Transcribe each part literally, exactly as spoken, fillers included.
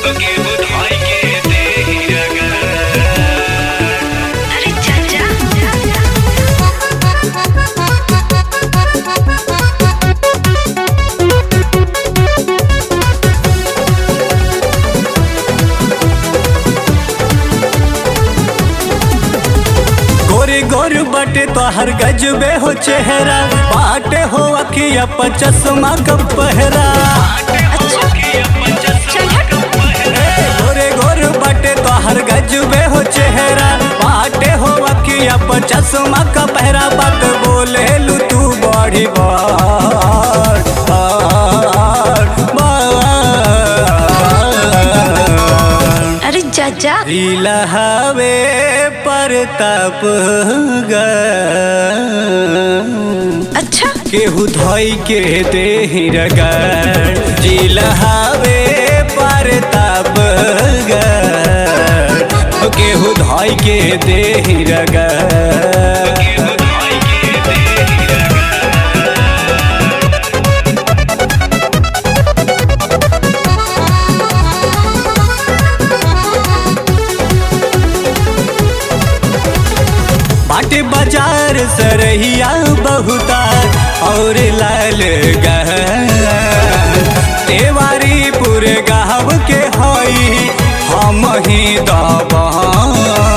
अरे चाचा गोरी गोरी बटे तोहर गजबे हो चेहरा, बाटे हो अखिया पर चश्मा का पहरा। गोरे गोरे बटे तोहर गजबे हो चेहरा, बाटे हो अखिया पर चश्मा का पहरा। बात बोले लू तू बड़ी बार बार बार। अरे चाचा हवे परताप ग अच्छा केहू धोई के देहि रगड़। जिलहावे परताप ग केहू धोई के देहि रगड़। बाटे बाजार सरहिया बहुता और लाल गह तेवारी पूरे गाँव के हई हम ही दबंग।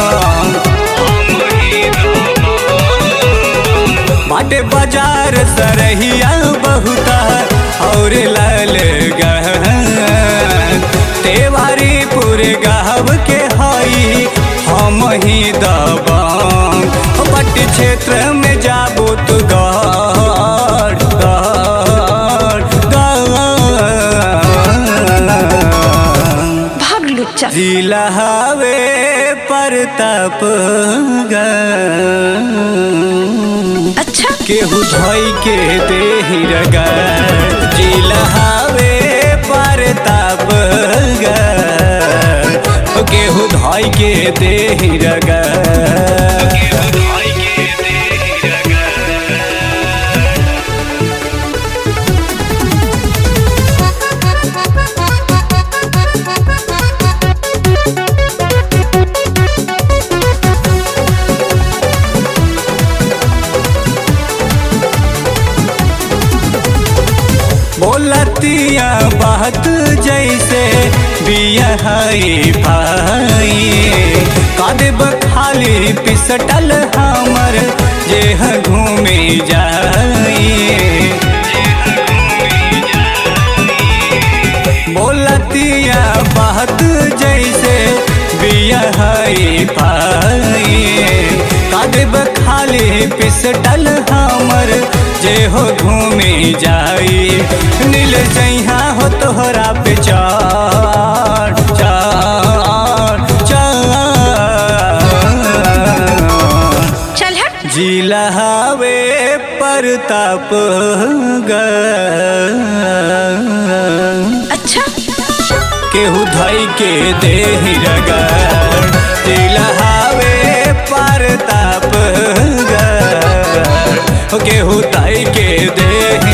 बाटे बाजार सरहिया बहुता और लाल गह तेवारी पूरे गाँव के हई हम ही दबंग। पट क्षेत्र में जाबो तो गड़ गड़ भाग लुच्चा। जिला हवे परताप ग अच्छा केहू धोई के देहि रगड़। जिला हवे परताप ग केहू धोई के देहि रगड़। बोलतिया बात जैसे बिया हई भाई, कादेब खाली पिसटल हमर जेह घूमे जाई। बोलतिया बात जैसे बिया हई भाई, कादेब खाली पिसटल हमर जे हो घूमे जाई। नील जइहा हो तोहरा पे चार चार चार। चल हट। जिला हवे परताप ग अच्छा केहू धई के देहि रगड़। जिला हवे परताप ग केहू धई के देहि